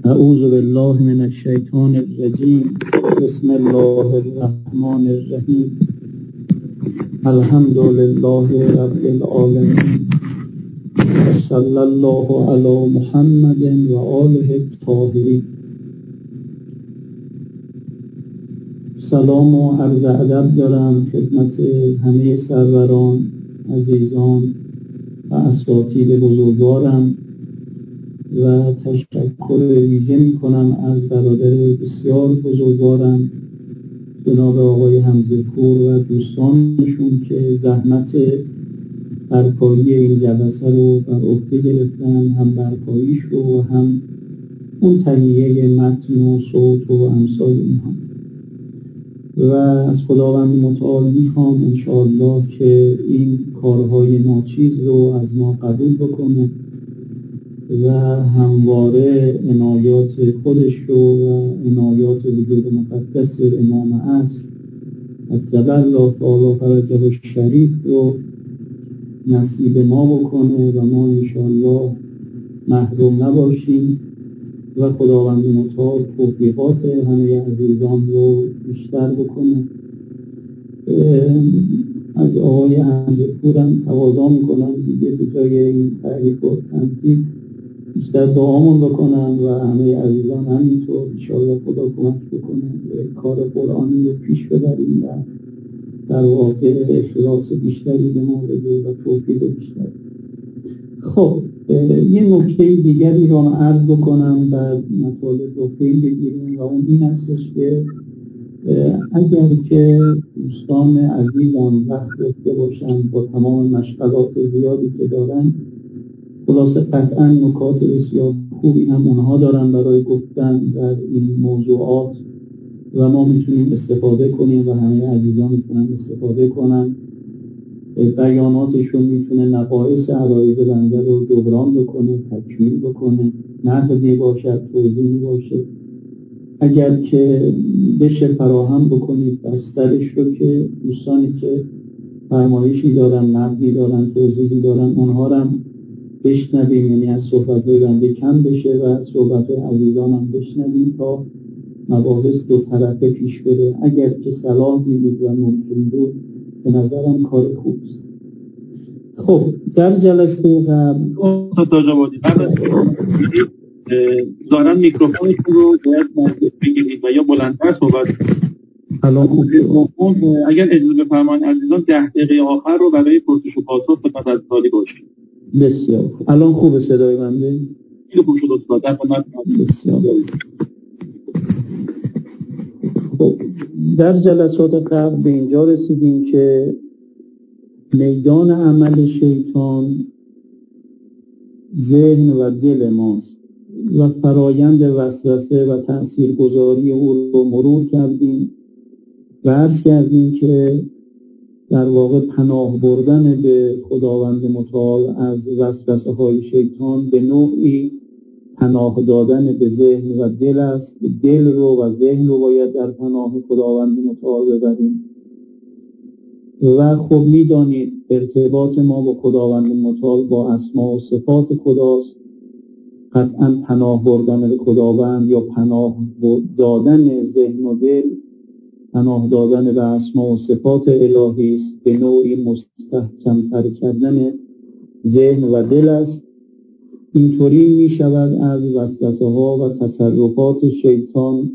اعوذ بالله من الشیطان الرجیم. بسم الله الرحمن الرحیم. الحمد لله رب العالمین. صلی الله علی محمد و آله الطاهرین. سلام و عرض ادب دارم خدمت همه سروران، عزیزان و اساتید بزرگوارم و تشکر ویژه می‌کنم از برادر بسیار بزرگوارم جناب آقای حمزه پور و دوستانشون که زحمت برپایی این جلسه رو بر عهده گرفتن، هم برپاییش رو و هم اون تهیه متن و صوت و امثال اینها. و از خداوند متعال میخوام انشاءالله که این کارهای ناچیز رو از ما قبول بکنه و همواره عنایات خودش رو و عنایات وجود مقدس امام عصر عجل الله تعالی فرجه الشریف رو نصیب ما بکنه و ما انشاءالله محروم نباشیم و خداوند متعال توفیقات همه عزیزان رو بیشتر بکنه. از آقای حمزه پورم تقاضا میکنم دیگه به جای این تعریف و تمثیل بیشتر دعامون بکنم و همه عزیزان همینطور انشاءالله خدا کمک بکنه کار قرآنی رو پیش ببریم و در واقع اخلاص بیشتری به ما بده و توفیق بیشتری. خب یه نکته دیگری رو عرض بکنم و مطالب رو پیل بگیریم و اون این هستش که اگر که دوستان عزیزان وقت داشته باشن با تمام مشغلات زیادی که دارن، خلاصه قطعا نکات بسیار خوبی هم اونها دارن برای گفتن در این موضوعات و ما میتونیم استفاده کنیم و همه عزیزان میتونن استفاده کنن. بیاناتشون میتونه نقایص عرایض بنده رو جبران بکنه، تکمیل بکنه، نقدی باشد، توضیحی باشه. اگر که بشه فراهم بکنید بسترش رو که دوستانی که فرمایشی دارن، نقدی دارن، توضیحی دارن، اونها رو هم بشنویم، یعنی از صحبت‌های بنده کم بشه و از صحبت‌های عزیزان هم بشنویم تا مباحث دو طرفه پیش بره. اگر که صلاح میدید و ممکن بود به نظرم کار خوبی است. خب در جلسه قبل ظاهراً میکروفونتون رو باید بگیرید و یا بلندتر صحبت کنید. الان خوب شد. اگر اجازه بفرمایید عزیزان 10 دقیقه آخر رو برای پرسش و پاسخ خدمت عزیزان باشید. بسیار الان خوب صدای بنده؟ خوب شد استاد. در خدمت بسیار. خب در جلسات قبل به اینجا رسیدیم که میدان عمل شیطان ذهن و دل ماست و فرایند وسوسه و تأثیرگذاری او رو مرور کردیم و عرض کردیم که در واقع پناه بردن به خداوند متعال از وسوسه های شیطان به نوعی پناه دادن به ذهن و دل است. دل رو و ذهن رو باید در پناه خداوند متعال ببریم و خب میدانید ارتباط ما با خداوند متعال با اسما و صفات خداست. قطعا پناه بردن به خداوند یا پناه دادن ذهن و دل، پناه دادن به اسما و صفات الهی است، به نوعی مستحکم‌تر کردن ذهن و دل است. اینطوری می شود از وسوسه ها و تصرفات شیطان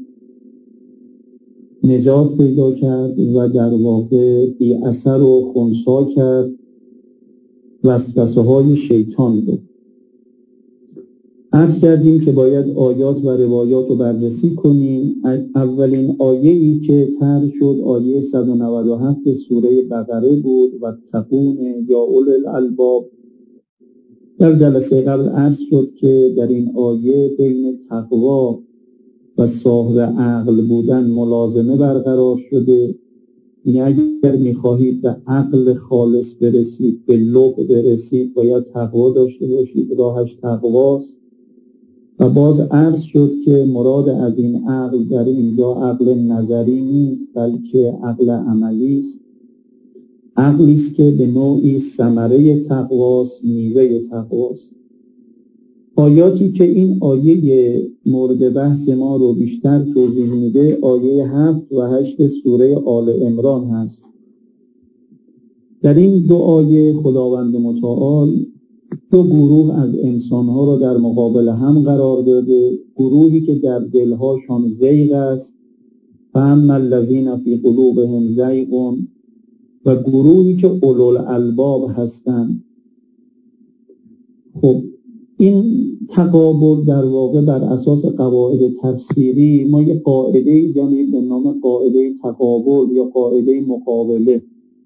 نجات پیدا کرد و در واقع بی اثر و خنثی کرد وسوسه های شیطان رو. عرض کردیم که باید آیات و روایات رو بررسی کنیم. اولین آیه‌ای که طرح شد آیه 197 سوره بقره بود و تقون یا اول الالباب. در جلسه قبل عرض شد که در این آیه بین تقوا و صاحب عقل بودن ملازمه برقرار شده. یعنی اگر می‌خواهید به عقل خالص برسید، به لب برسید، باید تقوا داشته باشید، راهش تقواست. و باز عرض شد که مراد از این عقل در اینجا عقل نظری نیست، بلکه عقل عملی است. عقلی است که به نوعی ثمره تقواست، میوه تقواست. آیاتی که این آیه مورد بحث ما رو بیشتر توضیح میده آیه 7 و 8 سوره آل عمران هست. در این دو آیه خداوند متعال دو گروه از انسانها رو در مقابل هم قرار داده. گروهی که در دلهاشان زیغ است، فاما الذین فی قلوبهم زیغ، و گروهی که اولوالالباب هستند. خب این تقابل در واقع بر اساس قواعد تفسیری ما یک قاعده داریم به نام قاعده تقابل یا قاعده مقابله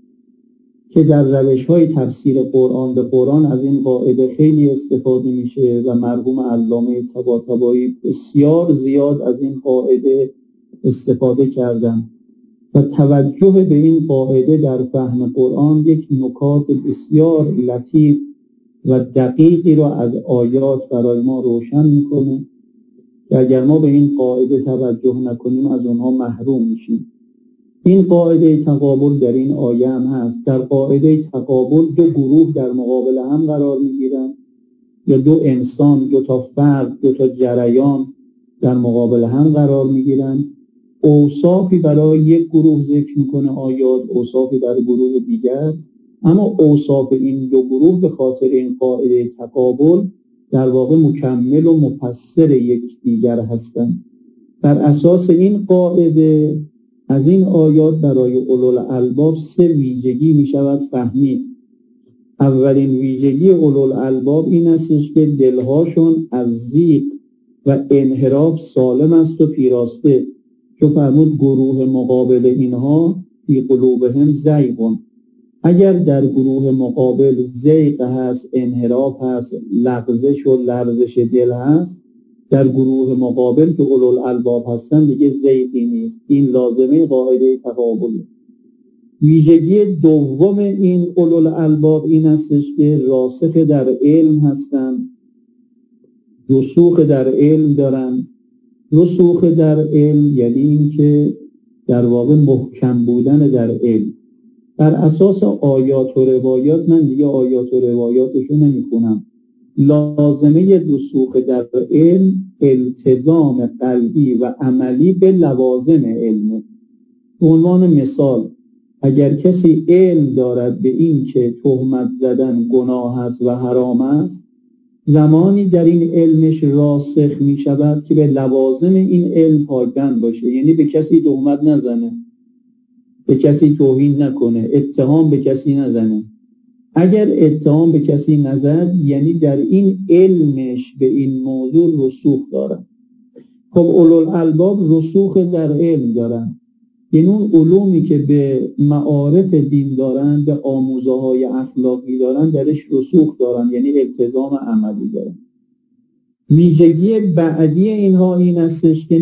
که در روش‌های تفسیر قرآن به قرآن از این قاعده خیلی استفاده میشه و مرحوم علامه طباطبایی بسیار زیاد از این قاعده استفاده کردن و توجه به این قاعده در فهم قرآن یک نکات بسیار لطیف و دقیقی را از آیات برای ما روشن میکنه که اگر ما به این قاعده توجه نکنیم از اونها محروم میشیم. این قاعده تقابل در این آیه هم هست. در قاعده تقابل دو گروه در مقابل هم قرار میگیرن یا دو انسان، دو تا فرد، دو تا جریان در مقابل هم قرار میگیرن. اوصافی برای یک گروه ذکر میکنه آیات، اوصافی برای گروه دیگر، اما اوصاف این دو گروه به خاطر این قاعده تقابل در واقع مکمل و مفسر یک دیگر هستند. بر اساس این قاعده از این آیات برای اولوالالباب سه ویژگی می شود فهمید. اولین ویژگی اولوالالباب این استش که دلهاشون از زیغ و انحراف سالم است و پیراسته، که فرمود گروه مقابل اینها فی قلوبهم زیغ. اگر در گروه مقابل زیغ هست، انحراف هست، لغزش و لرزش دل هست، در گروه مقابل که اولوالالباب هستن دیگه زیغی نیست. این لازمه قاعده تقابل. ویژگی دوم این اولوالالباب این استش که راسخ در علم هستن، رسوخ در علم دارن. رسوخ در علم یعنی این که در واقع محکم بودن در علم. بر اساس آیات و روایات، من دیگه آیات و روایاتشو نمیخونم، لازمه رسوخ در علم التزام قلبی و عملی به لوازم علمه. به عنوان مثال اگر کسی علم دارد به این که تهمت زدن گناه است و حرام است، زمانی در این علمش راسخ می شود که به لوازم این علم پایبند باشه، یعنی به کسی تهمت نزنه، به کسی توهین نکنه، اتهام به کسی نزنه. اگر اتهام به کسی نزد یعنی در این علمش به این موضوع رسوخ دارن. خب اولوالالباب رسوخ در علم دارن، یعنی اون علومی که به معارف دین دارن، به آموزه های اخلاقی دارن، درش رسوخ دارن، یعنی التزام عملی دارن. ویژگی بعدی اینها این هستش که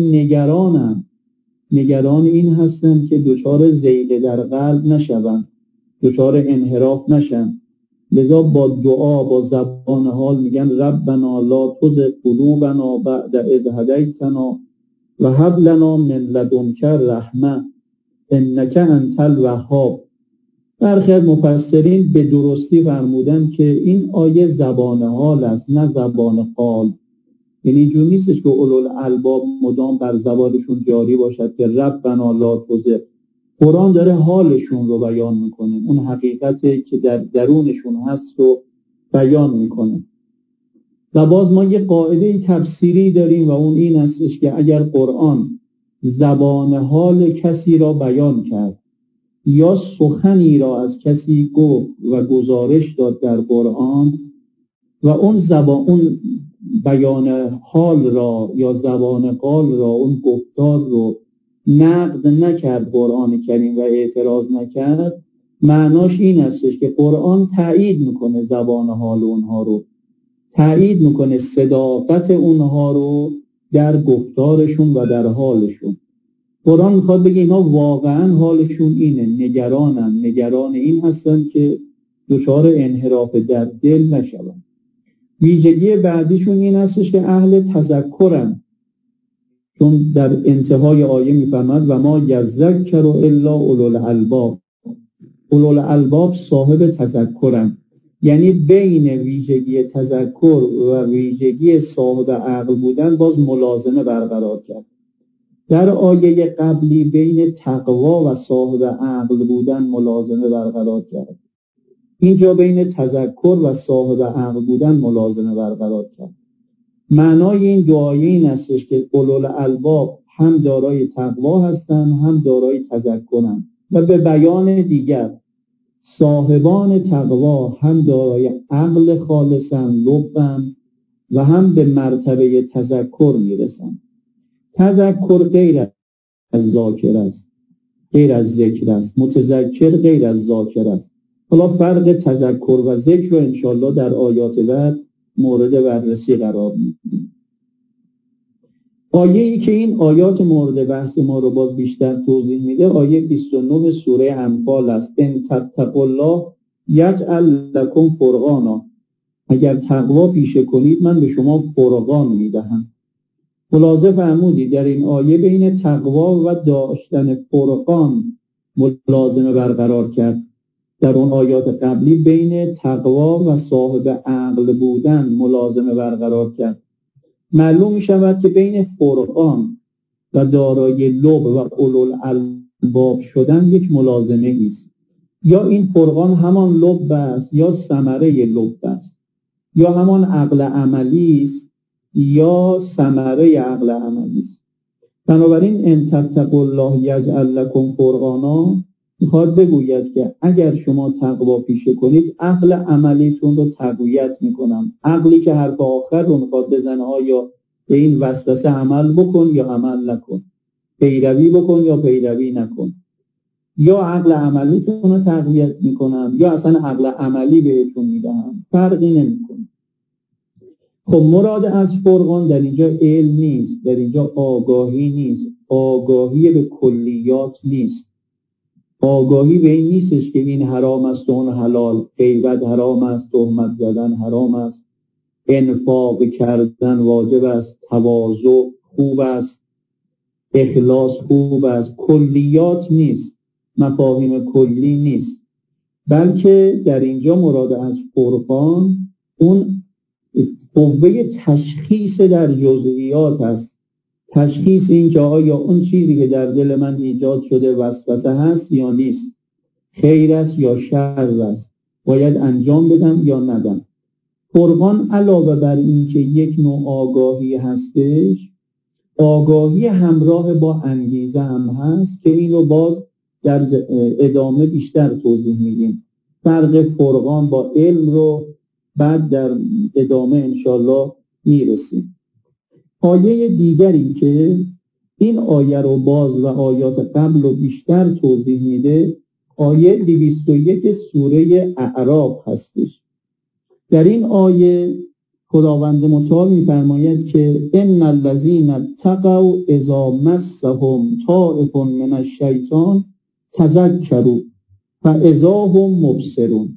نگران این هستن که دچار زیغ در قلب نشون، دچار انحراف نشن. لذا با دعا، با زبان حال میگن ربنا لا تزغ قلوبنا بعد اذ هدیتنا و هب لنا من لدنک رحمه انک انت الوهاب. برخی از مفسرین به درستی فرمودن که این آیه زبان حال است نه زبان قال. یعنی اینجور نیستش که اولوالالباب مدام بر زبانشون جاری باشد که ربنا لا تزغ. قرآن داره حالشون رو بیان میکنه، اون حقیقتی که در درونشون هست رو بیان میکنه. و باز ما یه قاعده تفسیری داریم و اون این هستش که اگر قرآن زبان حال کسی را بیان کرد یا سخنی را از کسی گفت و گزارش داد در قرآن و اون بیان حال را یا زبان قال را، اون گفتار رو نقد نکرد قرآن کریم و اعتراض نکرد، معناش این هستش که قرآن تایید میکنه زبان حال اونها رو، تایید میکنه صداقت اونها رو در گفتارشون و در حالشون. قرآن میخواد بگه اینا واقعا حالشون اینه، نگران این هستن که دچار انحراف در دل نشون. ویژگی بعدیشون این هستش که اهل تذکرن، چون در انتهای آیه میفرماد و ما یذکر الا اولوالالباب. اولوالالباب صاحب تذکرن، یعنی بین ویژگی تذکر و ویژگی صاحب عقل بودن باز ملازمه برقرار کرد. در آیه قبلی بین تقوا و صاحب عقل بودن ملازمه برقرار کرد. اینجا بین تذکر و صاحب عقل بودن ملازمه برقرار کرد. معنای این دو آیه این استش که اولوالالباب هم دارای تقوا هستند هم دارای تذکرند و به بیان دیگر صاحبان تقوا هم دارای عقل خالصند، لبند و هم به مرتبه تذکر میرسند. تذکر غیر از ذاکر است، غیر از ذکر است. متذکر غیر از ذاکر است. حالا فرق تذکر و ذکر رو انشاءالله در آیات بعد مورد بررسی قرار میدیم. آیه‌ای که این آیات مورد بحث ما رو باز بیشتر توضیح میده آیه 29 سوره انفال است. ان تتقوا الله یجعل لکم فرقانا. اگر تقوا پیشه کنید من به شما فرقان میدهم. خلاصه فرمودید در این آیه بین تقوا و داشتن فرقان ملازمه برقرار کرد. در اون آیات قبلی بین تقوا و صاحب عقل بودن ملازمه برقرار کرد. معلوم می شود که بین فرقان و دارای لب و اولوالالباب شدن یک ملازمه است. یا این فرقان همان لب است یا ثمره لب است، یا همان عقل عملی است یا ثمره عقل عملی است. بنابراین ان تتقوا الله یجعل لکم فرقانا میخواد بگوید که اگر شما تقوا پیشه کنید عقل عملیتون رو تقویت میکنم. عقلی که حرف آخر رو میخواد بزنه آیا به این وسوسه عمل بکن یا عمل نکن، پیروی بکن یا پیروی نکن، یا عقل عملیتون رو تقویت میکنم یا اصلا عقل عملی بهتون میدهم، فرقی نمیکنه. خب مراد از فرقان در اینجا علم نیست، در اینجا آگاهی نیست، آگاهی به کلیات نیست. آگاهی به این نیستش که این حرام است و اون حلال، غیبت حرام است، تهمت زدن حرام است، انفاق کردن واجب است، تواضع خوب است، اخلاص خوب است. کلیات نیست، مفاهیم کلی نیست، بلکه در اینجا مراد از فرقان اون قوه تشخیص در جزئیات است. تشخیص این که آیا اون چیزی که در دل من ایجاد شده وسوسه هست یا نیست، خیر است یا شر است، باید انجام بدم یا ندم. فرقان علاوه بر این که یک نوع آگاهی هستش، آگاهی همراه با انگیزه هم هست که این رو باز در ادامه بیشتر توضیح میدیم. فرق فرقان با علم رو بعد در ادامه انشالله میرسیم. آیه دیگری که این آیه رو باز و آیات قبل رو بیشتر توضیح میده آیه 201 سوره اعراف هستش. در این آیه خداوند متعال میفرماید که ان الذین اتقوا اذا مسهم طائف من الشیطان تذکروا فاذا هم مبصرون.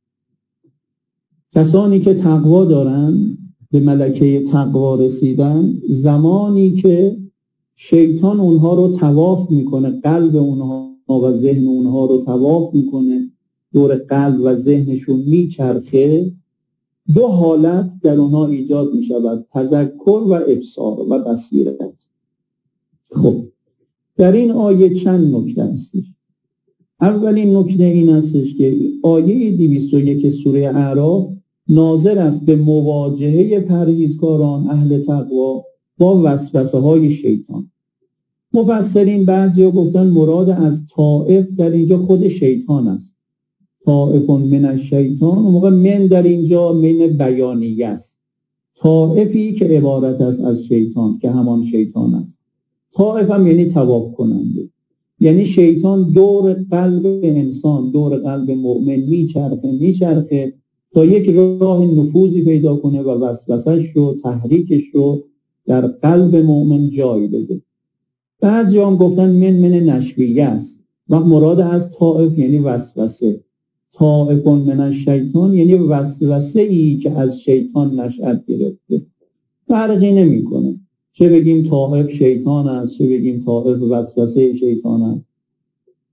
کسانی که تقوا دارن، به ملکه تقوا رسیدن، زمانی که شیطان اونها رو طواف میکنه، قلب اونها و ذهن اونها رو طواف میکنه، دور قلب و ذهنشون میچرخه، دو حالت در اونها ایجاد میشود: تذکر و ابصار و بصیرت. خب در این آیه چند نکته هستش. اولین نکته این هستش که آیه 201 سوره اعراف ناظر است به مواجهه پرهیزکاران اهل تقوا با وسوسه های شیطان. مفسرین بعضیا گفتن مراد از طائف در اینجا خود شیطان است. طائف من الشیطان، اون موقع من در اینجا من بیانیه است. طائفی که عبارت است از شیطان که همان شیطان است. طائف هم یعنی طواف کننده، یعنی شیطان دور قلب انسان، دور قلب مؤمن میچرخه تا یک راه نفوذی پیدا کنه و وسوسه‌اش رو، تحریکش رو در قلب مؤمن جای بده. بعضی هم گفتن من نشویه است و مراد از طائف یعنی وسوسه. طائف من الشیطان یعنی وسوسه ای که از شیطان نشأت گرفته. فرقی نمیکنه چه بگیم طائف شیطان است چه بگیم طائف وسوسه شیطان است.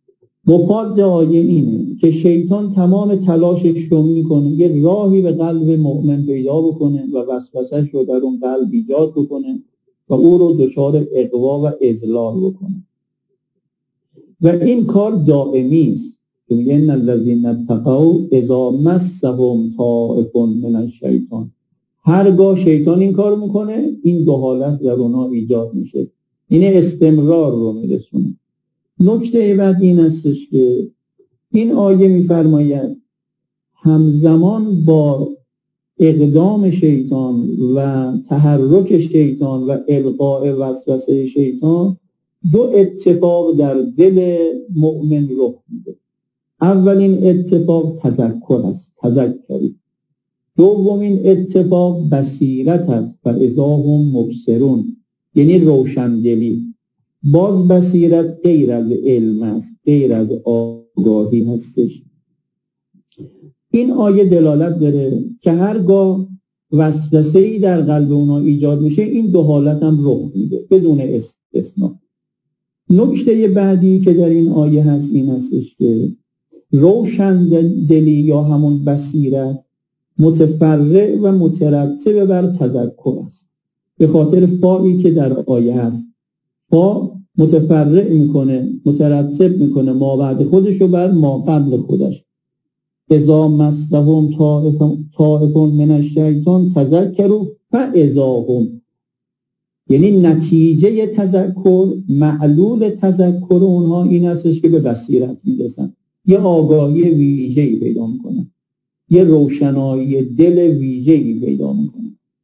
مفاد آیه اینه که شیطان تمام تلاشش رو میکنه یه راهی به قلب مؤمن پیدا بکنه و وسوسه‌اش رو در اون قلب ایجاد بکنه و او رو دچار اغوا و اضلال بکنه و این کار دائمی است. ان الذین اتقوا اذا مسهم طائف من الشیطان، هرگاه شیطان این کار میکنه این دو حالت در اونها ایجاد میشه، این استمرار رو میرسونه. نکته بعد این استش که این آیه میفرماید همزمان با اقدام شیطان و تحرک شیطان و القاء وسوسه شیطان دو اتفاق در دل مؤمن رخ میده. اولین اتفاق تذکر است، تذکری. دومین اتفاق بصیرت است و اذا هم مبصرون، یعنی روشندلی. باز بصیرت غیر از علم است، غیر از آگاهی هستش. این آیه دلالت داره که هرگاه وسوسه‌ای در قلب اونا ایجاد میشه این دو حالت هم رخ میده بدون استثناء. نکته بعدی که در این آیه هست این هستش که روشندلی یا همون بصیرت متفرع و مترتب بر تذکر است، به خاطر فاعی که در آیه هست. فا متفرع میکنه، مترتب میکنه ما بعد خودش رو بر ما قبل خودش. اذا مسهم طائف من الشیطان تذکروا فاذا هم، یعنی نتیجه تذکر، معلول تذکر اونها این هستش که به بصیرت میرسن، یه آگاهی ویژه‌ای پیدا میکنن، یه روشنایی دل ویژه‌ای پیدا میکنن.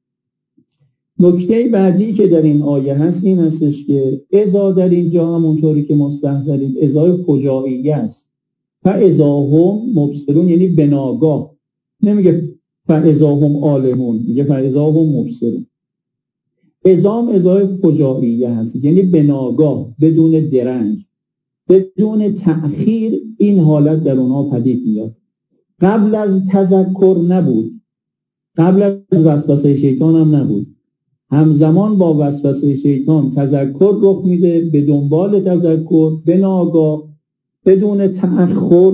نکته بعدی که در این آیه هست این هستش که اذا در اینجا همونطوری که مستحضرید اذای فجائیه است. فاذا هم مبصرون، یعنی بناگاه، نمیگه فاذا هم عالمون، میگه فاذا هم مبصرون. ازای فجائیه هست، یعنی بناگاه، بدون درنگ، بدون تأخیر این حالت در اونها پدید میاد. قبل از تذکر نبود، قبل از وسوسه شیطان هم نبود. همزمان با وسوسه شیطان تذکر رخ میده، به دنبال تذکر بناگاه بدون تأخر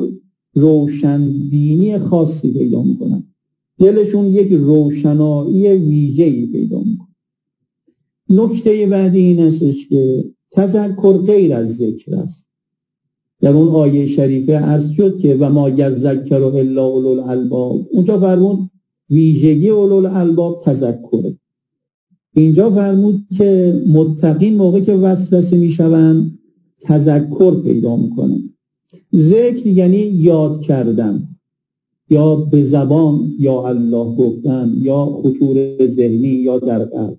روشنبینی خاصی پیدا میکنن، دلشون یک روشنایی ویژه‌ای پیدا میکنه. نکته بعدی این استش که تذکر غیر از ذکر است. در اون آیه شریفه عرض شد که و ما یذکر الا اولو الالباب، اونجا فرمود ویژگی اولو الالباب تذکره. اینجا فرمود که متقین موقع که وسوسه میشوند تذکر پیدا میکنن. ذکر یعنی یاد کردن، یا به زبان، یا الله گفتن، یا خطور ذهنی، یا در قلب.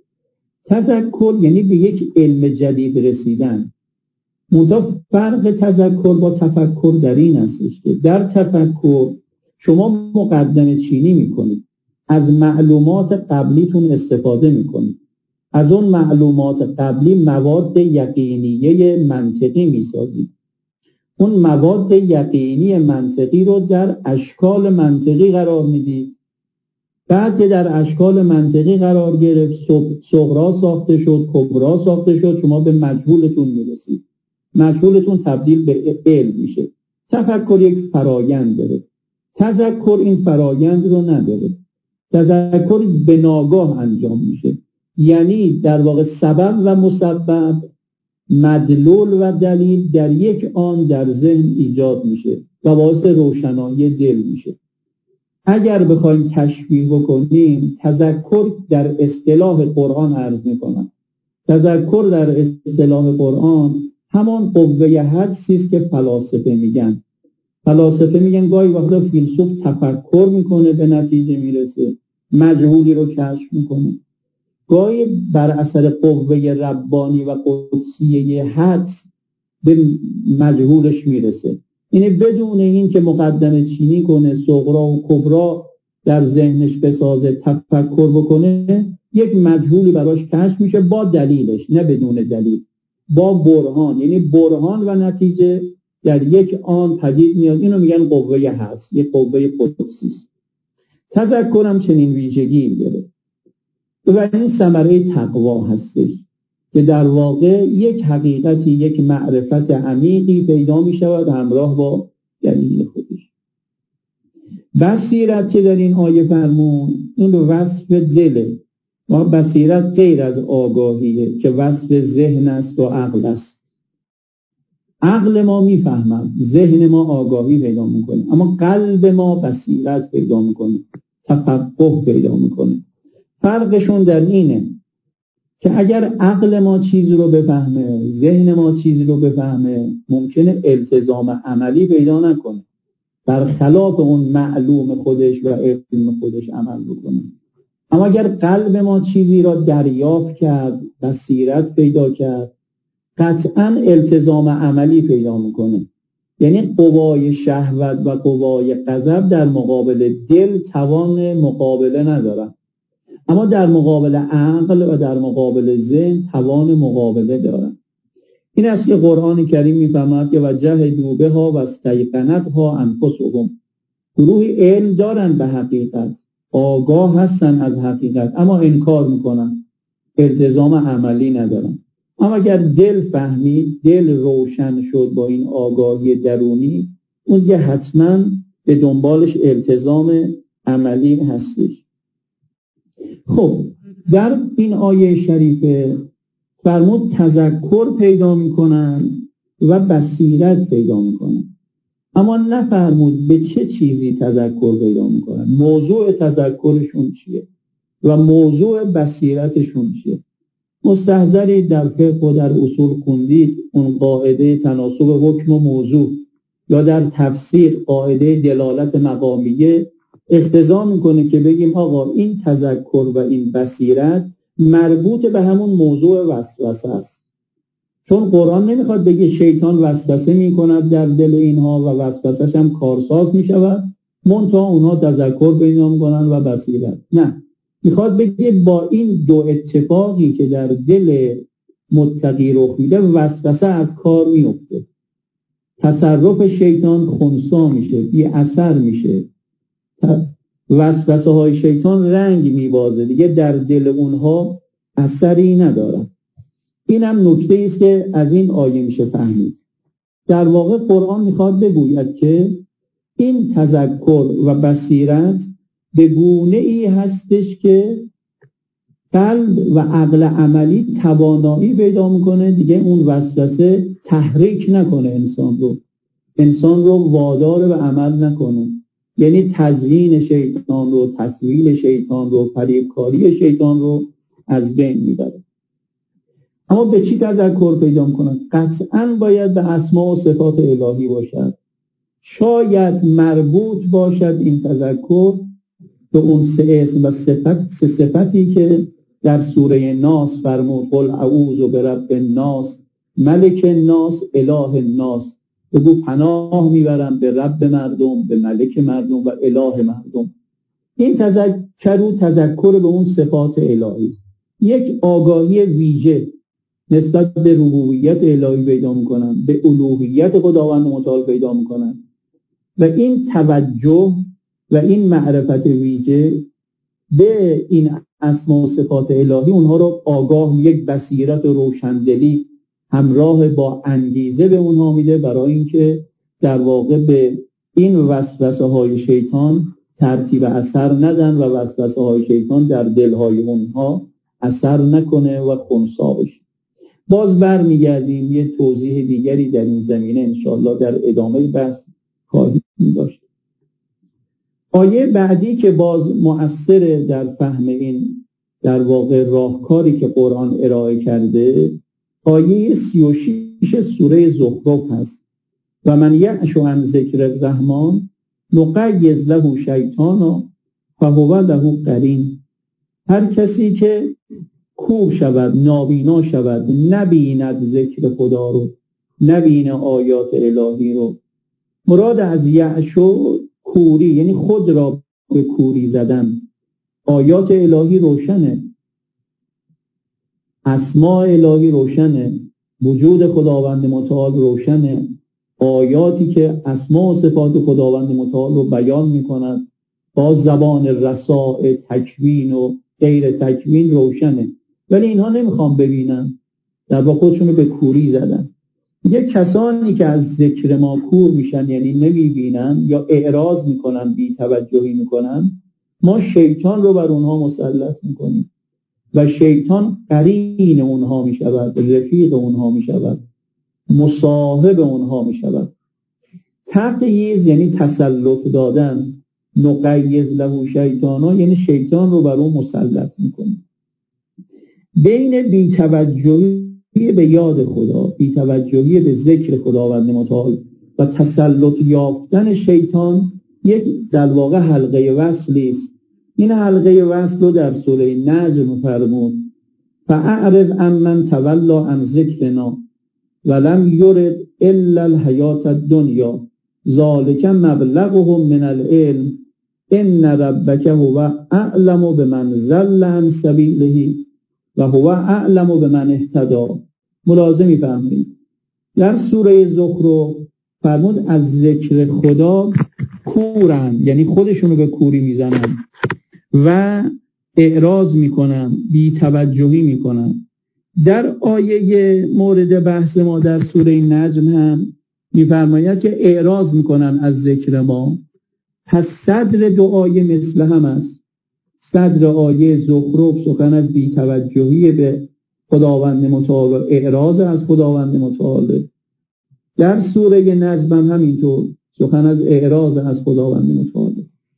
تذکر یعنی به یک علم جدید رسیدن. منتها فرق تذکر با تفکر در این هستش که در تفکر شما مقدمه چینی میکنید، از معلومات قبلیتون استفاده میکنید، از اون معلومات قبلی مواد یقینیه منطقی میسازید. اون مواد یقینی منطقی رو در اشکال منطقی قرار میدید. بعد که در اشکال منطقی قرار گرفت، صغرا ساخته شد، کبرا ساخته شد، شما به مجهولتون میرسید. مجهولتون تبدیل به علم میشه. تفکر یک فرایند داره، تذکر این فرایند رو نداره. تذکر به ناگاه انجام میشه، یعنی در واقع سبب و مسبب، مدلول و دلیل در یک آن در ذهن ایجاد میشه و باعث روشنایی دل میشه. اگر بخوایم تشبیه بکنیم، تذکر در اصطلاح قرآن عرض میکنم، تذکر در اصطلاح قرآن همان قوه حدسی است که فلاسفه میگن. فلاسفه میگن گاهی وقتا فیلسوف تفکر میکنه به نتیجه میرسه، مجهولی رو کشف میکنه. گاهی بر اثر قوه ربانی و قدسیه حدس به مجهولش میرسه. یعنی بدون این که مقدمه چینی کنه، صغرا و کبرا در ذهنش بسازه، تفکر بکنه، یک مجهولی براش کشف میشه با دلیلش، نه بدون دلیل، با برهان. یعنی برهان و نتیجه در یک آن پدید میاد. اینو میگن قوه حدس، یک قوه قدسی است. تذکر هم چنین ویژگی داره و این ثمره تقوا هستش. که در واقع یک حقیقتی، یک معرفت عمیقی پیدا می شود همراه با دلیل خودش. بصیرت که در این آیه فرمون این به وصف دله و بصیرت غیر از آگاهیه که وصف ذهن است و عقل است. عقل ما میفهمد، ذهن ما آگاهی پیدا میکنه، اما قلب ما بصیرت پیدا میکنه، تفقه پیدا میکنه. فرقشون در اینه که اگر عقل ما چیزی رو بفهمه، ذهن ما چیزی رو بفهمه، ممکنه التزام عملی پیدا نکنه، برخلاف اون معلوم خودش و علم خودش عمل بکنه. اما اگر قلب ما چیزی را دریافت کرد، بصیرت پیدا کرد، قطعا التزام عملی پیدا میکنه. یعنی قوای شهوت و قوای غضب در مقابل دل توان مقابله ندارن، اما در مقابل عقل و در مقابل ذهن توان مقابله دارن. این است که قرآن کریم میفرماید که وجحدوا بها واستیقنتها انفسهم. گروهی علم دارن به حقیقت، آگاه هستن از حقیقت، اما انکار میکنن، التزام عملی ندارن. اما اگر دل فهمید، دل روشن شد با این آگاهی درونی، اون دیگه حتما به دنبالش التزام عملی هستش. خب در این آیه شریفه فرمود تذکر پیدا میکنن و بصیرت پیدا میکنن، اما نفرمود به چه چیزی تذکر پیدا میکنن، موضوع تذکرشون چیه و موضوع بصیرتشون چیه. مستحضری در فقه و در اصول خوندید اون قاعده تناسب حکم و موضوع، یا در تفسیر قاعده دلالت مقامیه اقتضا میکنه که بگیم آقا این تذکر و این بصیرت مربوط به همون موضوع وسوسه است. چون قرآن نمیخواد بگه شیطان وسوسه میکند در دل اینها و وسوسه‌ش هم کارساز میشود منتها اونها تذکر پیدا میکنن و بصیرت. نه، میخواد بگه با این دو اتفاقی که در دل متقی رخ میده وسوسه از کار میفته، تصرف شیطان خنثی میشه، بی اثر میشه، وسوسه های شیطان رنگ میبازه، دیگه در دل اونها اثری ندارد. این هم نکته است که از این آیه میشه فهمید. در واقع قرآن میخواد بگوید که این تذکر و بصیرت به گونه ای هستش که قلب و عقل عملی توانایی پیدا میکنه دیگه اون وسوسه تحریک نکنه انسان رو وادار به عمل نکنه. یعنی تزیین شیطان رو، تسویل شیطان رو، فریبکاری شیطان رو از بین میبره. اما به چی تذکر پیدا میکنن؟ قطعاً باید به اسما و صفات الهی باشد. شاید مربوط باشد این تذکر به اون سه اسم و صفتی که در سوره ناس فرمود قل اعوذ برب الناس ملک الناس اله الناس. بگو پناه میبرم به رب مردم، به ملک مردم و اله مردم. این تذکر به اون صفات الهی است. یک آگاهی ویژه نسبت به ربوبیت الهی پیدا میکنن، به الوهیت خداوند متعال پیدا میکنن و این توجه و این معرفت ویژه به این اسما و صفات الهی اونها رو آگاه، یک بصیرت و روشندلی همراه با انگیزه به اونها میده برای اینکه در واقع به این وسوسه های شیطان ترتیب اثر ندن و وسوسه های شیطان در دلهای اونها اثر نکنه و خنثی بشه. باز برمیگردیم یه توضیح دیگری در این زمینه انشاءالله در ادامه بحث خواهیم داشت. آیه بعدی که باز مؤثر در فهم این در واقع راهکاری که قرآن ارائه کرده آیه 36 سوره زخرف هست. و من یعش عن ذکر الرحمن نقیض له شیطانا فهو له قرین. هر کسی که کور شود، نابینا شود، نبیند ذکر خدا رو، نبینه آیات الهی رو. مراد از یعش و کوری یعنی خود را به کوری زدن. آیات الهی روشنه، اسماء الهی روشنه، وجود خداوند متعال روشنه، آیاتی که اسماء و صفات خداوند متعال رو بیان میکنند با زبان رساء، تکوین و غیر تکوین روشنه، ولی اینها نمیخوام ببینن. در واقع خودشون رو به کوری زدن. یه کسانی که از ذکر ما کور میشن، یعنی نمیبینن یا اعراض میکنن، بی توجهی میکنن، ما شیطان رو بر اونها مسلط میکنیم و شیطان قرین اونها میشود، رفیق اونها میشود، مصاحب اونها میشود. تقییز یعنی تسلط دادن، نقیز له شیطانا یعنی شیطان رو بر اون مسلط میکنیم. بین بی‌توجهی به یاد خدا، بی‌توجهی به ذکر خداوند متعال و تسلط یافتن شیطان یک در واقع حلقه وصلی است. این حلقه وصل رو در سوره نجم فرمود فاعرض عمن تولی عن ذکرنا ولم یرد الا الحیات الدنیا ذلک مبلغهم من العلم ان ربک هو اعلم بمن ضل عن سبیله و هو اعلم بمن اهتدی. ملاحظه می‌فرمایید در سوره زخرف فرمود از ذکر خدا کورن، یعنی خودشونو به کوری میزنن و اعراض میکنن، بی توجهی میکنن. در آیه مورد بحث ما در سوره نجم هم میفرماید که اعراض میکنن از ذکر ما. پس صدر دعای مثل هم است. صدر آیه زخرف سخن از بی‌توجهی به خداوند متعال و اعراض از خداوند متعال. در سوره نجم هم همینطور سخن از اعراض از خداوند متعال.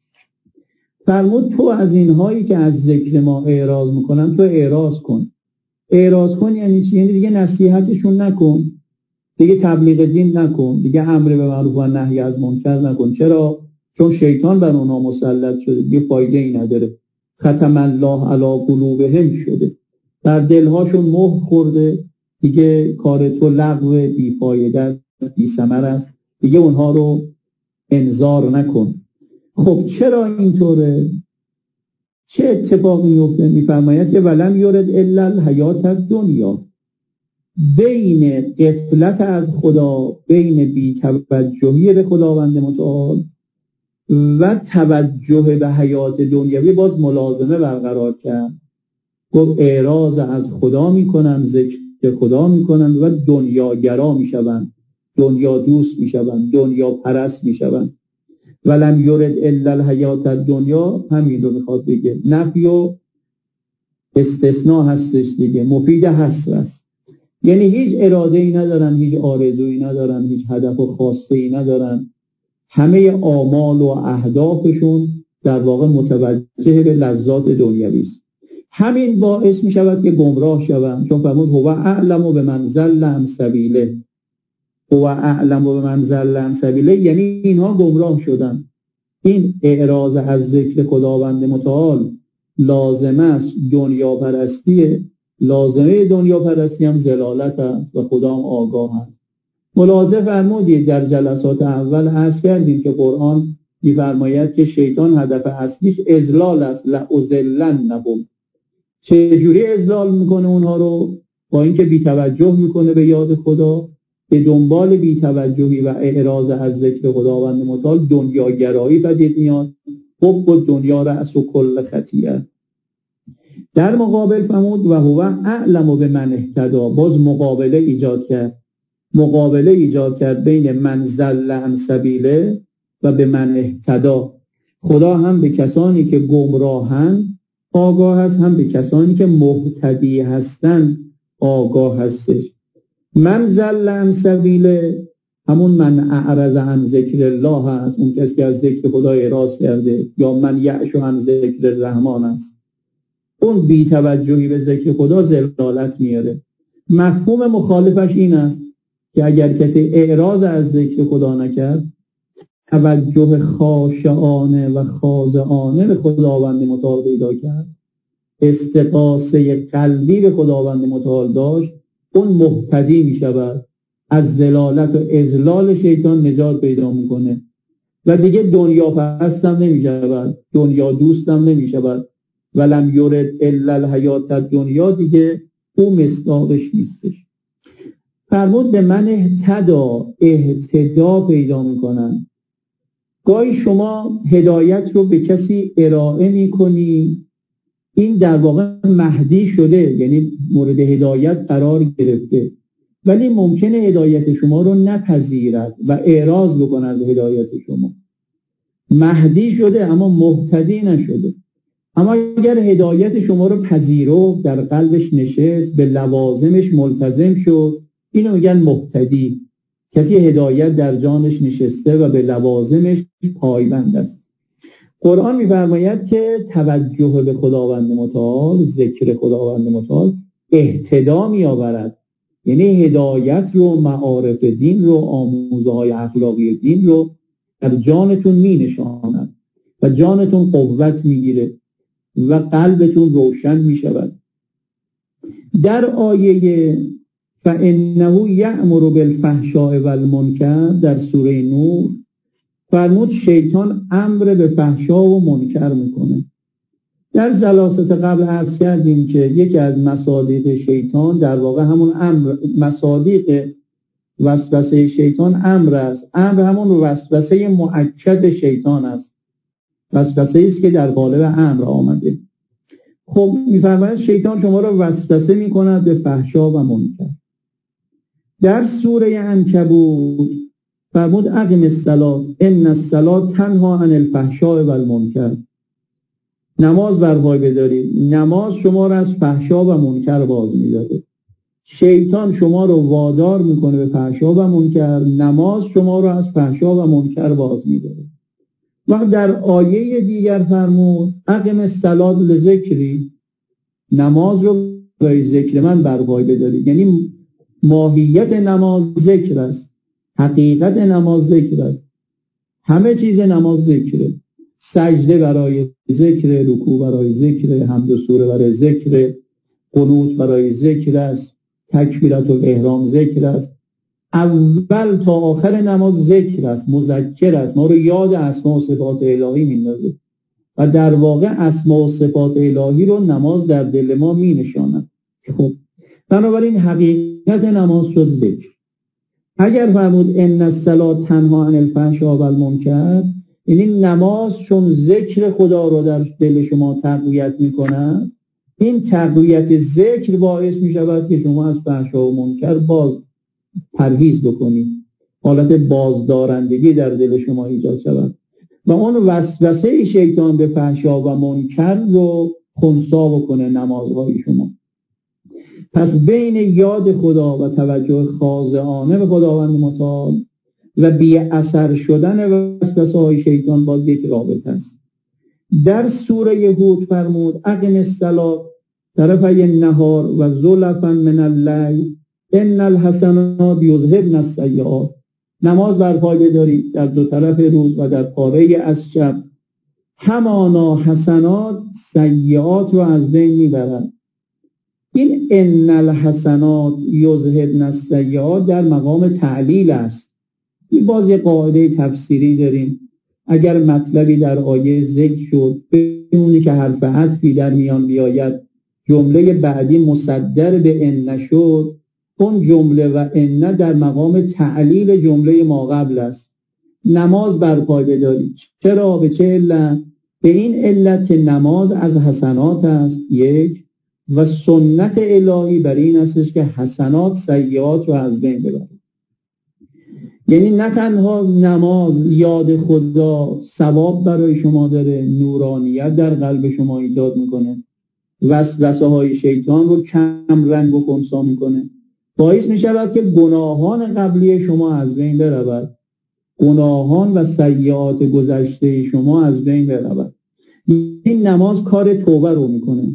فرمود تو از اینهایی که از ذکر ما اعراض میکنن تو اعراض کن. اعراض کن یعنی چی؟ یعنی دیگه نصیحتشون نکن، دیگه تبلیغ دین نکن، دیگه امر به معروف و نهی از منکر نکن. چرا؟ چون شیطان بر اونها مسلط شده، دیگه فایده ای نداره. ختم الله علی قلوبهم شده، در دلهاشون مهر خورده، دیگه کار تو لغو، بی فایده، بی ثمر است، دیگه اونها رو انذار نکن. خب چرا اینطوره؟ چه اتفاقی میفته؟ میفرماید که ولم یرد الا الحیات الدنیا، بین غفلت از خدا، بین بی‌توجهی به خداوند متعال و توجه به حیات دنیوی باز ملازمه برقرار کرد. گفت اعراض از خدا میکنن، ذکر خدا میکنن و دنیاگرا میشوند، دنیا دوست میشوند، دنیا پرست میشوند. ولم یرد الا الحیات الدنیا همین رو میخواد بگه، نفی و استثناء هستش دیگه، مفید حصر است. یعنی هیچ اراده ای ندارن، هیچ آرزویی ندارن، هیچ هدف و خواسته ای ندارن، همه آمال و اهدافشون در واقع متوجه به لذات دنیوی است. همین باعث می شود که گمراه شوند، چون فرمود هو اعلم بمن ضل عن سبیله، هو اعلم بمن ضل عن سبیله، یعنی اینها گمراه شدن. این اعراض از ذکر خداوند متعال لازمه است دنیا پرستیه، لازمه دنیا پرستی هم ضلالت است و خدا هم آگاه است. ملاحظه فرمودید در جلسات اول عرض کردیم که قرآن می‌فرماید که شیطان هدف اصلیش اضلال است، لأضلنهم. چجوری اضلال میکنه اونها رو؟ با اینکه بی‌توجه میکنه به یاد خدا، به دنبال بی‌توجهی و اعراض از ذکر خداوند متعال دنیاگرایی پدید میاد. حب الدنیا رأس کل خطیئه. در مقابل فرمود و هو اعلم بمن اهتدی، باز مقابله ایجاد کرد بین من ضل عن سبیله و به من اهتدی. خدا هم به کسانی که گمراهند آگاه هست، هم به کسانی که مهتدی هستند آگاه هستش. من ضل عن سبیله همون من اعرض عن ذکر الله هست، اون کسی که از ذکر خدا اعراض کرده، یا من یعش عن ذکر الرحمن است. اون بی توجهی به ذکر خدا ضلالت میاره. مفهوم مخالفش این است که اگر کسی اعراض از ذکر خدا نکرد، توجه خاشعانه و خاضعانه به خداوند متعال پیدا کرد، استغاثه قلبی به خداوند متعال داشت، اون مهتدی می شود، از ضلالت و اضلال شیطان نجات پیدا میکنه و دیگه دنیا پرستم نمی شود، دنیا دوستم نمی شود. ولم یرد الا الحیات الدنیا دیگه او مصداقش نیستش. فرمود به من اهتدا پیدا میکنن. گاهی شما هدایت رو به کسی ارائه میکنی این در واقع مهدی شده، یعنی مورد هدایت قرار گرفته، ولی ممکنه هدایت شما رو نپذیرد و اعراض بکنه از هدایت شما. مهدی شده اما مهتدی نشده. اما اگر هدایت شما رو پذیرفت، در قلبش نشست، به لوازمش ملتزم شد، اینو میگن مهتدی. کسی هدایت در جانش نشسته و به لوازمش پایبند است. قرآن می‌فرماید که توجه به خداوند متعال، ذکر خداوند متعال اهتدا می‌آورد، یعنی هدایت رو، معارف دین رو، آموزه‌های اخلاقی دین رو در جانتون می‌نشاند و جانتون قوت می‌گیره و قلبتون روشن می‌شود. در آیه فَإِنَّهُ یأمر بالفحشاء والمنکر در سوره نور فرمود شیطان امر به فحشا و منکر میکنه. در جلسات قبل عرض کردیم که یکی از مصادیق شیطان در واقع همون امر، مصادیق وسوسه شیطان امر است. امر همون وسوسه مؤکد شیطان است، وسوسه است که در قالب امر آمده. خب میفرماید شیطان شما رو وسوسه میکند به فحشا و منکر. در سوره عنکبوت فرمود اقم الصلاة ان الصلاة تنها عن الفحشاء والمنکر. نماز برپای بدارید. نماز شما رو از فحشا و منکر باز می‌داره. شیطان شما رو وادار میکنه به فحشا و منکر، نماز شما رو از فحشا و منکر باز می‌داره. و در آیه دیگر فرمود اقم الصلاة لذکری، نماز رو برای ذکر من برپای بدارید. یعنی ماهیت نماز ذکر است، حقیقت نماز ذکر است، همه چیز نماز ذکره. سجده برای ذکر، رکوع برای ذکر، حمد و سوره برای ذکر، قنوت برای ذکر است، تکبیرات الاحرام ذکر است. اول تا آخر نماز ذکر است، مذکر است، ما رو یاد اسماء و صفات الهی میندازه و در واقع اسماء و صفات الهی رو نماز در دل ما مینشاند. خب بنابراین حقیقت نماز شد ذکر. اگر فرمود ان الصلاة تنها عن الفحشاء والمنکر، یعنی نماز چون ذکر خدا رو در دل شما تقویت می‌کند، این تقویت ذکر باعث می‌شود که شما از فحشا و منکر باز پرهیز بکنید، حالت بازدارندگی در دل شما ایجاد شود و اون وسوسه شیطان به فحشا و منکر رو خنثی بکنه نمازهای شما. پس بین یاد خدا و توجه خاضعانه به خداوند متعال و بی اثر شدن وسوسه های شیطان باز یک رابطه است. در سوره هود فرمود اقم الصلاة طرفی النهار و زلفا من الليل ان الحسنات یذهبن السیئات. نماز برپای بدارید در دو طرف روز و در پاره از شب، همانا حسنات سیئات رو از بین میبرند. این ان الحسنات یذهبن السیئات در مقام تعلیل است. این باز یک قاعده تفسیری داریم. اگر مطلبی در آیه ذکر شد بدونی که حرف عطفی در میان بیاید، جمله بعدی مصدر به ان شد، اون جمله و ان در مقام تعلیل جمله ما قبل است. نماز برپای بدارید. چرا؟ به چه علت؟ به این علت که نماز از حسنات است یک، و سنت الهی بر این استش که حسنات سیئات رو از بین ببره. یعنی نه تنها نماز یاد خدا ثواب برای شما داره، نورانیت در قلب شما ایجاد میکنه، وسوسه های شیطان رو کم رنگ و خنثی میکنه، باعث میشود که گناهان قبلی شما از بین برود، گناهان و سیئات گذشته شما از بین برود. این نماز کار توبه رو میکنه.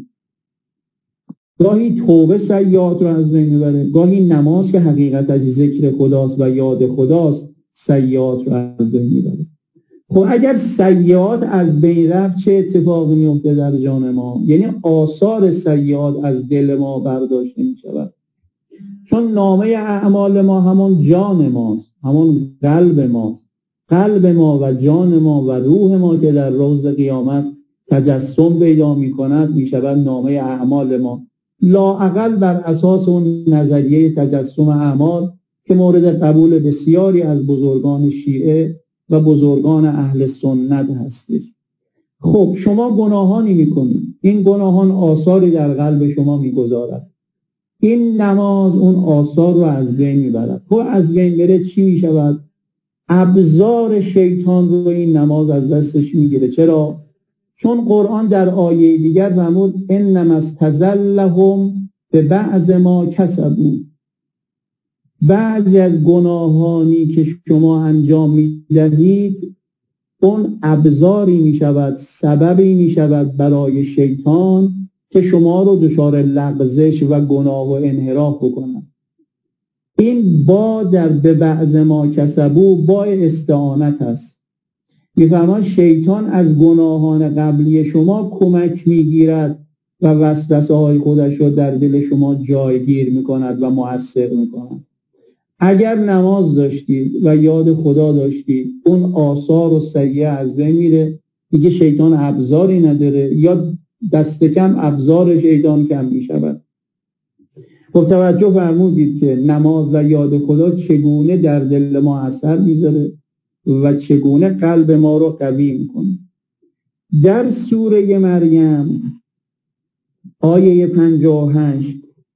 گاهی توبه سیئات رو از بین میبره، گاهی نماز که حقیقت از ذکر خداست و یاد خداست سیئات رو از بین میبره. خب اگر سیئات از بین رفت چه اتفاقی میفته در جان ما؟ یعنی آثار سیئات از دل ما برداشته میشود، چون نامه اعمال ما همون جان ماست، همون قلب ماست. قلب ما و جان ما و روح ما که در روز قیامت تجسم پیدا میکند میشود نامه اعمال ما، لااقل بر اساس اون نظریه تجسم اعمال که مورد قبول بسیاری از بزرگان شیعه و بزرگان اهل سنت هستید. خب شما گناهانی میکنید، این گناهان آثاری در قلب شما میگذارد، این نماز اون آثار رو از بین میبرد. خب از بین بره چی میشود؟ ابزار شیطان رو این نماز از دستش میگیره. چرا؟ چون قرآن در آیه دیگر فرمود انما استزلهم به بعض ما کسبوا، بعضی از گناهانی که شما انجام میدهید اون ابزاری میشود، سببی میشود برای شیطان که شما رو دچار لغزش و گناه و انحراف بکنه. این با در به بعض ما کسبوا با استعانت است. میفرماید شیطان از گناهان قبلی شما کمک میگیرد و وسوسه های خودش رو در دل شما جایگیر میکند و مؤثر میکند. اگر نماز داشتید و یاد خدا داشتید اون آثار و سیئه از بین میره، دیگه شیطان ابزاری نداره یا دست کم ابزار شیطان کم میشود. خب توجه فرمودید که نماز و یاد خدا چگونه در دل ما اثر میذاره و چگونه قلب ما رو قوی میکنه. در سوره مریم آیه 58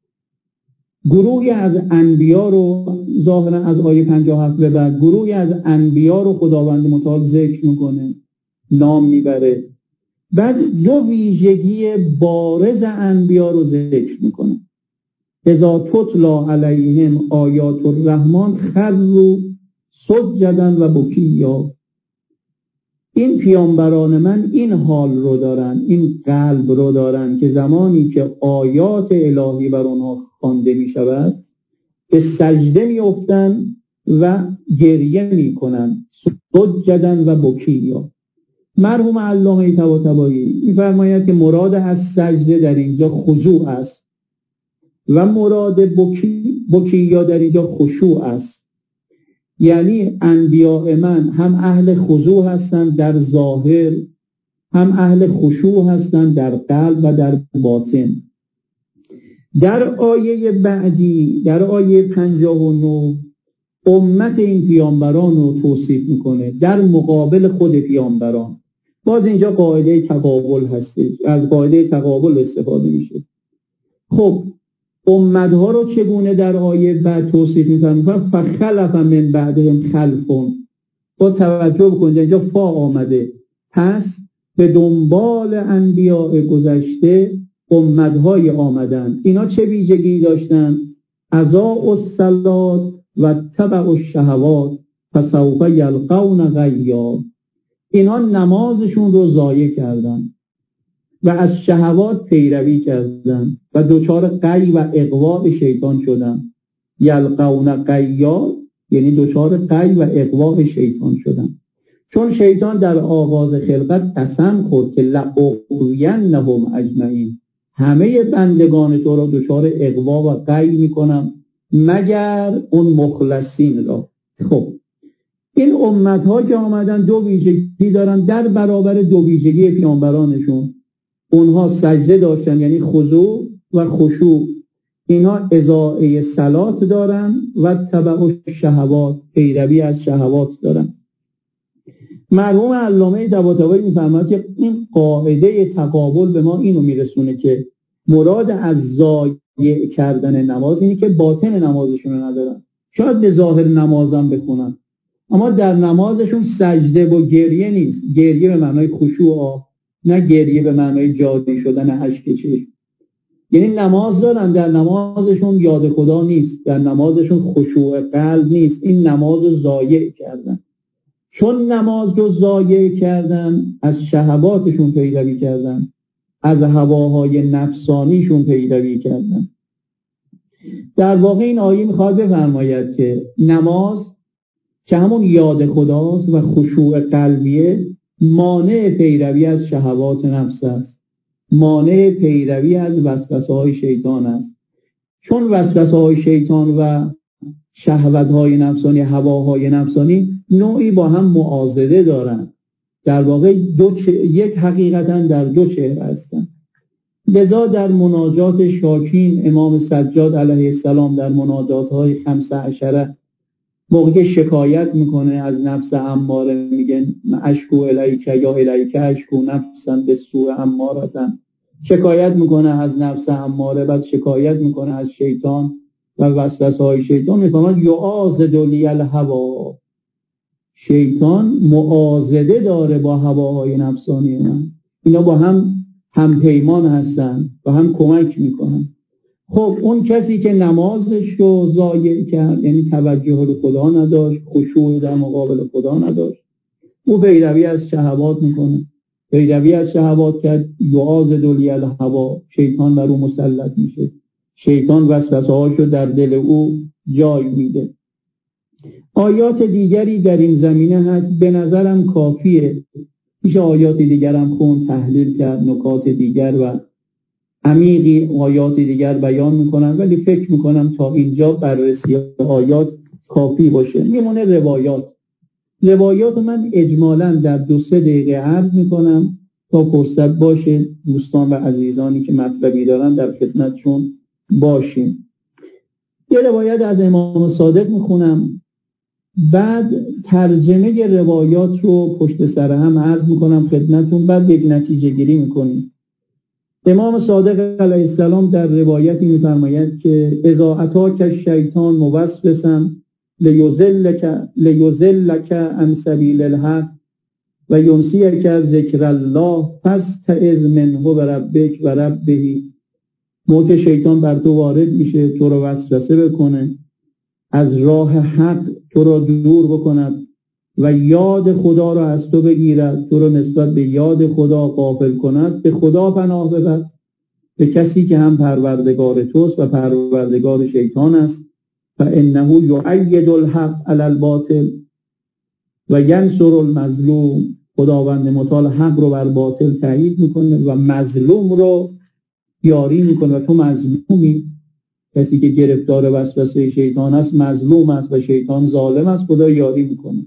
گروهی از انبیا رو، ظاهرا از آیه 57 به بعد گروهی از انبیا رو خداوند متعال ذکر میکنه، نام میبره. بعد دو ویژگی بارز انبیا رو ذکر میکنه. اذا تتلی علیهم آیات الرحمن خروا سجدا و بکیا. این پیامبران من این حال رو دارن، این قلب رو دارن که زمانی که آیات الهی بر اونها خوانده می شود به سجده می افتن و گریه می کنن، سجدا و بکیا. مرحوم علامه طباطبایی می‌فرماید که مراد از سجده در اینجا خضوع است و مراد بکیا در اینجا خشوع است. یعنی انبیاء من هم اهل خضوع هستند در ظاهر، هم اهل خشوع هستند در قلب و در باطن. در آیه بعدی، در آیه 59 امت این پیامبران رو توصیف میکنه در مقابل خود پیامبران. باز اینجا قاعده تقابل هستش، از قاعده تقابل استفاده میشه. خب امتها رو چگونه در آیه بعد توصیف میکنه؟ فخلف من بعدهم خلفون. با توجه بکنید اینجا فا آمده، پس به دنبال انبیاء گذشته امتهای آمدن. اینا چه ویژگی داشتن؟ اضاعوا الصلاة و اتبعوا الشهوات فسوف یلقون غیا. اینها نمازشون رو ضایع کردن و از شهوات پیروی کردن و دچار غی و اغواء شیطان شدن. یلقون غیا یعنی دچار غی و اغواء شیطان شدن. چون شیطان در آغاز خلقت قسم خورد که لأغوینهم اجمعین، همه بندگان تو را دچار اغوا و غی میکنم مگر اون مخلصین را. خب این امتها که آمدن دو ویژگی دارن در برابر دو ویژگی پیامبرانشون. اونها سجده داشتن یعنی خضوع و خشوع، اینها اضاعه صلات دارن و تبع شهوات، پیروی از شهوات دارن. مرحوم علامه طباطبایی میفرماید که این قاعده تقابل به ما اینو میرسونه که مراد از ضایع کردن نماز اینه که باطن نمازشون رو ندارن. شاید به ظاهر نمازم بخونن اما در نمازشون سجده و گریه نیست. گریه به معنای خشوع، نه گریه به معنای جاری شدن اشک چشم. یعنی نماز دارن، در نمازشون یاد خدا نیست، در نمازشون خشوع قلب نیست. این نماز رو ضایع کردن. چون نماز رو ضایع کردن از شهواتشون پیروی کردن، از هواهای نفسانیشون پیروی کردن. در واقع این آیه میخواد بفرماید که نماز که همون یاد خداست و خشوع قلبیه مانع پیروی از شهوات نفس است، مانع پیروی از وسوسه‌های شیطان است. چون وسوسه‌های شیطان و شهوت‌های نفسانی، هواهای نفسانی نوعی با هم معاضده دارند. در واقع یک حقیقتاً در دو چهره هستند. لذا در مناجات شاکین امام سجاد علیه السلام در مناجات‌های 15 موقعی که شکایت میکنه از نفس اماره میگه اشکو الیک یا الیک اشکو نفسا بالسوء امارة، شکایت میکنه از نفس اماره، بعد شکایت میکنه از شیطان و وسوسه‌های شیطان. میفهمد یعاضد لی الهوا، شیطان معاضده داره با هواهای نفسانی من، اینا با هم پیمان هستن و هم کمک میکنن. خب اون کسی که نمازش رو ضایع کرد، یعنی توجه رو خدا نداشت، خشوع در مقابل خدا نداشت، او پیروی از شهوات میکنه، پیروی از شهوات کرد، یعاضد لی الهوا، شیطان بر او مسلط میشه، شیطان وسوسه‌هاشو در دل او جای میده. آیات دیگری در این زمینه هست، به نظرم کافیه، میشه آیات دیگرم خون تحلیل کرد، نکات دیگر و عمیقی آیات دیگر بیان میکنن، ولی فکر میکنم تا اینجا بررسی آیات کافی باشه. میمونه روایات من اجمالاً در 2-3 دقیقه عرض میکنم تا فرصت باشه دوستان و عزیزانی که مطلبی دارن در خدمتشون باشیم. یه روایت از امام صادق میخونم، بعد ترجمه روایات رو پشت سر هم عرض میکنم خدمتون، بعد یک نتیجه گیری میکنیم. امام صادق علیه السلام در روایتی میفرماید که اذا اتاک الشیطان موسوسا لیضلک عن سبیل الحق و ینسیک ذکر الله فاستعذ منه بربک و ربه، موقع شیطان بر تو وارد میشه تو رو وسوسه بکنه، از راه حق تو رو دور بکند و یاد خدا رو از تو بگیرد، تو رو نسبت به یاد خدا غافل کند، به خدا پناه ببر، به کسی که هم پروردگار توست و پروردگار شیطان است. فانه یؤید الحق علی الباطل و ینصر المظلوم، خداوند متعال حق رو بر باطل تأیید میکنه و مظلوم رو یاری میکنه. و تو مظلومی، کسی که گرفتار وسوسه شیطان است مظلوم است و شیطان ظالم است، خدا یاری میکنه.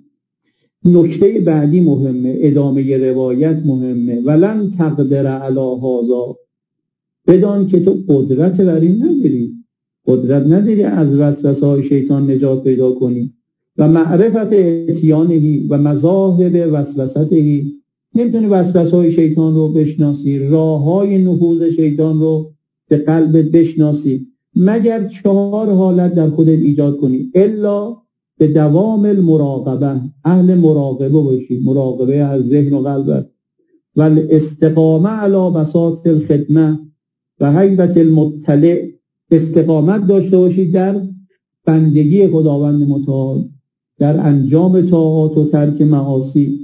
نکته بعدی مهمه، ادامه روایت مهمه، ولن تقدر علی هذا، بدان که تو قدرت بر این نداری، قدرت نداری از وسوسه‌های شیطان نجات پیدا کنی و معرفت اتیانهی و مظاهر وسوسته، نمیتونی وسوسه‌های شیطان رو بشناسی، راه‌های نفوذ شیطان رو به قلبت بشناسی، مگر 4 حالت در خودت ایجاد کنی، الا به دوام المراقبه، اهل مراقبه باشی، مراقبه از ذهن و قلبت، و الاستقامه علی بساط الخدمه و هیبت المطلع، استقامت داشته باشی در بندگی خداوند متعال، در انجام طاعات و ترک معاصی،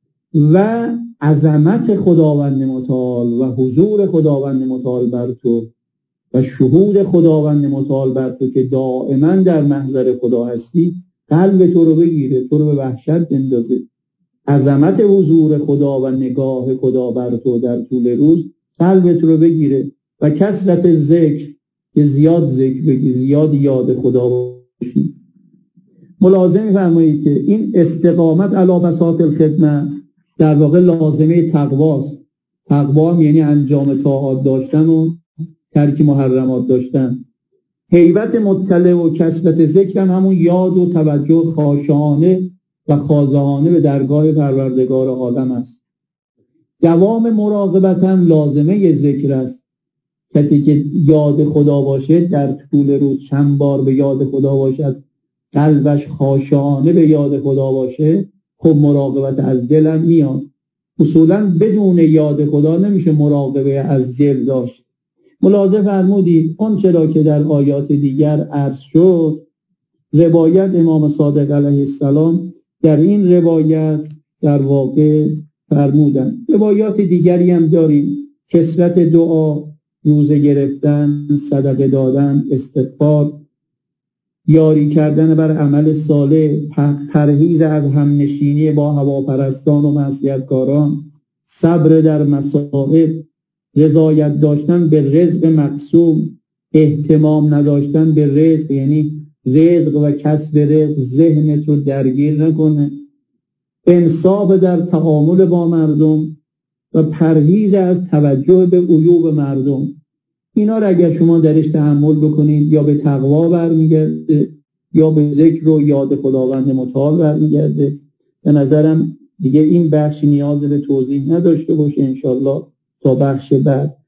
و عظمت خداوند متعال و حضور خداوند متعال بر تو و شهود خداوند متعال بر تو که دائما در محضر خدا هستی، قلب تو رو بگیره، تو رو به وحشت بندازه. عظمت حضور خدا و نگاه خدا بر تو در طول روز قلب تو رو بگیره و کثرت ذکر، که زیاد ذکر بگی، زیاد یاد خدا باشی. ملازم فرمایید که این استقامت علی بساط الخدمه در واقع لازمه تقواست. تقوا یعنی انجام طاعات داشتن و ترک محرمات داشتن. هیبت مطلع و کثرت ذکر همون یاد و توجه خاشعانه و خاضعانه به درگاه پروردگار عالم است. دوام مراقبت هم لازمه ذکر است. کسی که یاد خدا باشه در طول روز چند بار به یاد خدا باشد، قلبش خاشعانه به یاد خدا باشه، خب مراقبت از دلم میاد. اصولا بدون یاد خدا نمیشه مراقبه از دل داشت. ملاحظه فرمودید اون چرا که در آیات دیگر عرض شد، روایت امام صادق علیه السلام در این روایت در واقع فرمودن. روایات دیگری هم داریم، کثرت دعا، روزه گرفتن، صدقه دادن، استغفار، یاری کردن بر عمل صالح، پرهیز از همنشینی با هواپرستان و معصیتکاران، صبر در مصائب، رضایت داشتن به رزق مقسوم، اهتمام نداشتن به رزق، یعنی رزق و کسب رزق ذهنت رو درگیر نکنه، انصاف در تعامل با مردم و پرهیز از توجه به عیوب مردم. اینا رو اگر شما درش تأمل بکنید یا به تقوا برمیگرده یا به ذکر و یاد خداوند متعال برمیگرده. به نظرم دیگه این بخش نیاز به توضیح نداشته باشه انشالله تا بخش بعد.